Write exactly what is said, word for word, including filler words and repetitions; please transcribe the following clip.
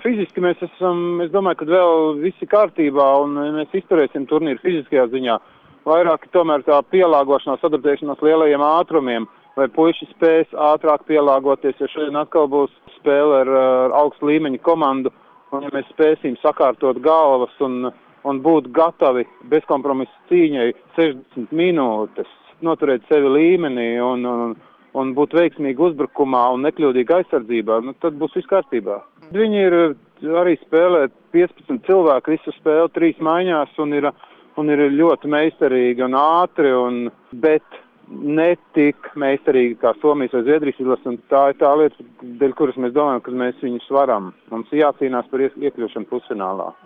fiziski mēs esam, es domāju, ka vēl visi kārtībā un mēs izturēsim turnīru fiziskajā ziņā. Vairāk tomēr tā pielāgošanās, adaptēšanās lielajiem ātrumiem, vai puiši spēs ātrāk pielāgoties, jo šodien atkal būs spēle ar, ar augstu līmeņu komandu, un ja mēs spēsim sakārtot galvas un, un būt gatavi bezkompromisu cīņai sešdesmit minūtes, noturēt sevi līmenī un, un, un būt veiksmīgi uzbrukumā un nekļūdīgi aizsardzībā, nu, tad būs viss kārtībā. Viņi ir arī spēlē piecpadsmit cilvēku visu spēli trīs maiņās un ir, un ir ļoti meistarīgi un ātri, un, bet ne tik meistarīgi kā Somijas vai Zviedrijas izlase, un tā ir tā lieta, dēļ kuras mēs domājam, ka mēs viņus varam. Mums jācīnās par iekļūšanu pusfinālā.